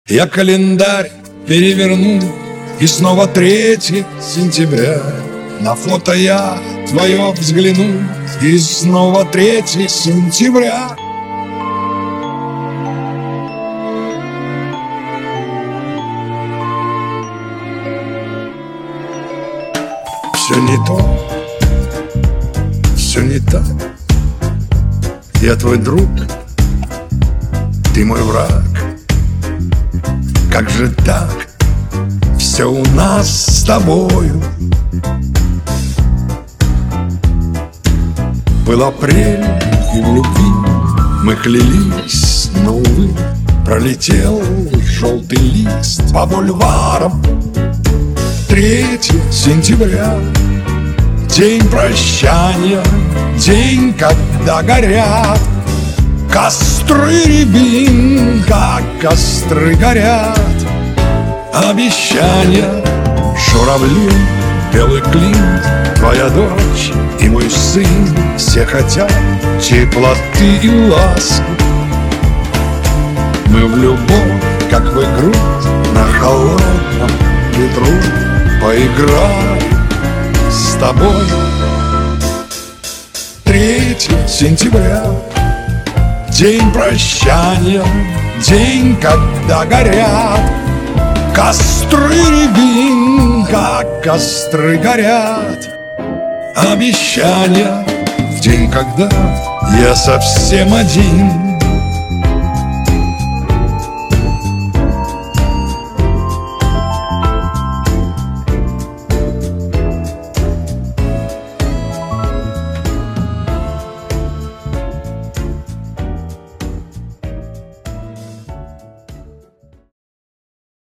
Я календарь переверну, и снова 3 сентября. На фото я твое взгляну, и снова 3 сентября. Все не то, все не так. Я твой друг, ты мой враг. Как же так? Все у нас с тобою. Был апрель, и в любви мы клялись, но, увы, пролетел желтый лист по бульварам. 3 сентября, день прощания, день, когда горят костры рябин, как костры горят. Обещания, журавли, белый клин, твоя дочь и мой сын все хотят теплоты и ласки. Мы в любовь, как в игру, на холодном ветру поиграй с тобой. 3 сентября, день прощания, день, когда горят костры рябин, как костры горят. Обещания в день, когда я совсем один.